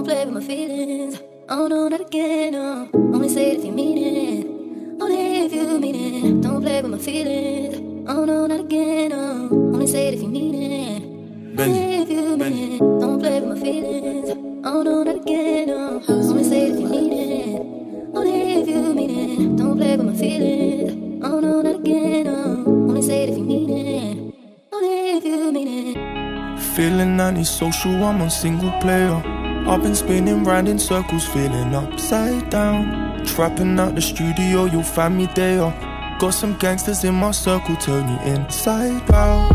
play with my feelings. Oh no, not again, no. Only say it if you mean it. Only if you mean it. Don't play with my feelings. Oh no, not again, no. Only say it if you mean it. Only if you mean it. Don't play with my feelings. Oh no, not again, no. Only say it if you mean it. Only if you mean it. Don't play with my feelings. Oh no, not again, no. Only say it if you mean it. Only if you mean it. Feeling antisocial, I'm on single player. I've been spinning round in circles, feeling upside down. Trapping out the studio, you'll find me there. Got some gangsters in my circle, turn you inside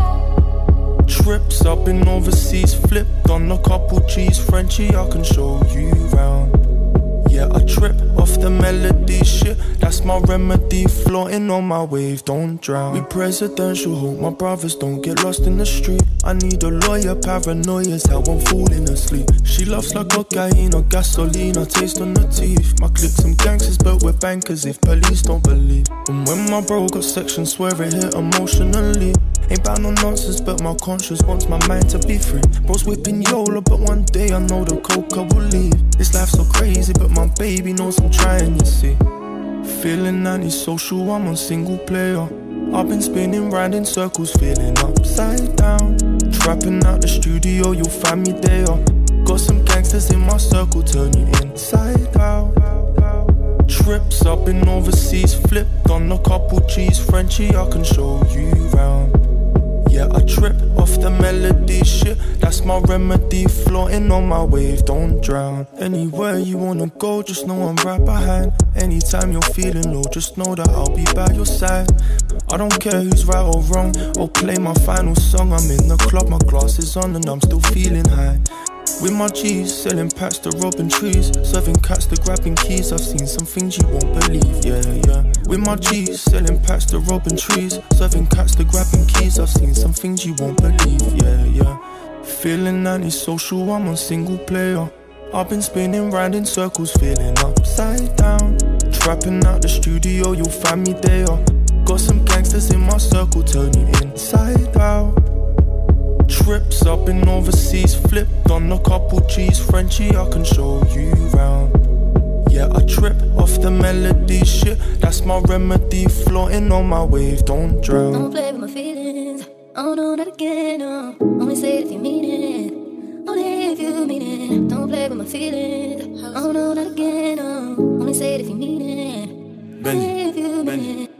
out. Trips up in overseas, flipped on a couple G's. Frenchie, I can show you round. Yeah, I trip off the melody, shit, that's my remedy. Floating on my wave, don't drown. We presidential, hope my brothers don't get lost in the street. I need a lawyer, paranoia's how I'm falling asleep. She loves like cocaine or gasoline, I taste on the teeth. My clique some gangsters, but we're bankers if police don't believe. And when my bro got section, swear it hit emotionally. Ain't bout no nonsense, but my conscience wants my mind to be free. Bro's whipping Yola, but one day I know the coca will leave. This life's so crazy, but my baby knows I'm trying, you see. Feeling antisocial, I'm on single player. I've been spinning round in circles, feeling upside down. Trapping out the studio, you'll find me there. Got some gangsters in my circle, turn you inside out. Trips up in overseas, flipped on a couple G's. Frenchie, I can show you round. Yeah, I trip off the melody, shit, that's my remedy. Floating on my wave, don't drown. Anywhere you wanna go, just know I'm right behind. Anytime you're feeling low, just know that I'll be by your side. I don't care who's right or wrong, or play my final song. I'm in the club, my glass is on and I'm still feeling high. With my G's, selling packs to robbing trees, serving cats to grabbing keys. I've seen some things you won't believe, yeah, yeah. With my G's, selling packs to robbing trees, serving cats to grabbing keys. I've seen some things you won't believe, yeah, yeah. Feeling antisocial, I'm on single player. I've been spinning round in circles, feeling upside down. Trapping out the studio, you'll find me there. Got some gangsters in my circle, turn you inside out. Trips up in overseas, flipped on a couple G's. Frenchie, I can show you round. Yeah, I trip off the melody, shit, that's my remedy. Floating on my wave, don't drown. Don't play with my feelings. Oh no, not again, no. Only say it if you mean it. Only if you mean it. Don't play with my feelings. Oh no, not again, no. Only say it if you mean it. Only if you mean it.